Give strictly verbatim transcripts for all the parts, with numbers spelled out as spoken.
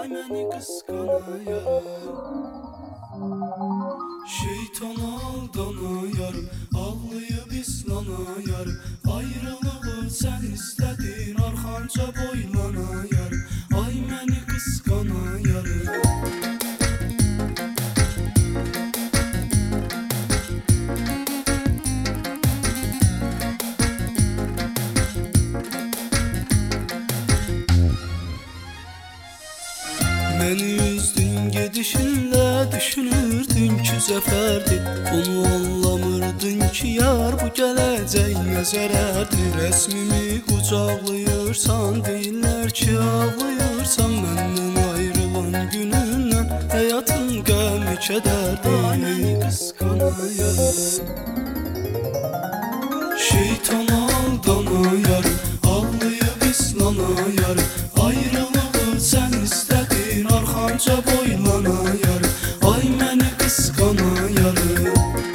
Ay məni qısqanayarım, şeytan aldanayarım, ağlayıb islanayarım. Ayrılığı sən istədin, arxanca boylanayarım. Ay məni qısqanayarım. Məni üzdün gedişinlə, düşünürdün ki zəfərdir. Onu anlamırdın ki yar, bu gələcək nəzərərdir. Rəsmimi qucaqlayırsan, deyirlər ki ağlayırsan. Məndən ayrılan günündən həyatın qəmi kədərdir. Ay məni qısqanayarım, şeytan aldanayarım, ağlayıb islanayarım. Ayrılığı sən istədin, arxanca boylanayarım. Ay məni qısqanayarım.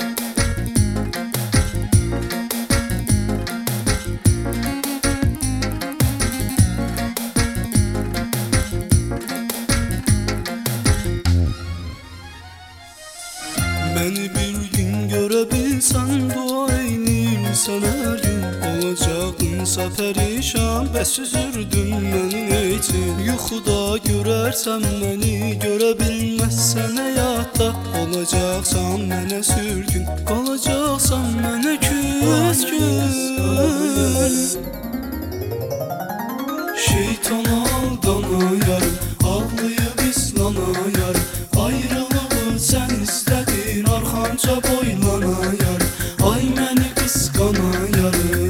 Məni bir gün görə bilsən, dua eyləyirsən hər gün. Olacaqınsa pərişan, bəs üzürdün məni neyçin? Yuxuda görərsən məni, görə bilməzsən həyatda. Olacaqsan mənə sürgün, qalacaqsan mənə küskün. Şeytan aldanayarım, ağlayıb islanayarım. Ayrılığı sən istədin, arxanca boylanayarım. Ay məni qısqanayarım.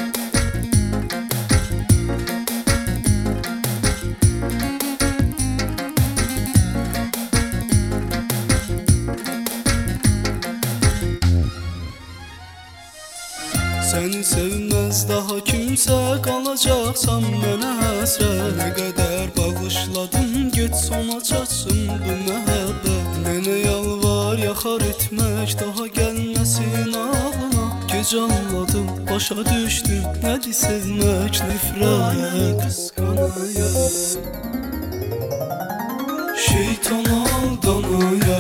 Səni sevməz daha kimsə, qalacaqsan mənə həsrət. Nə qədər bağışladım, get sona çatsın bu məhəbbət. Mənə yalvar, yaxar etmək daha gəlməsin ağlına. Gecə anladım, başa düşdüm, nədir sevmək nifrət. Ay məni qısqanayarım, şeytan aldanayarım.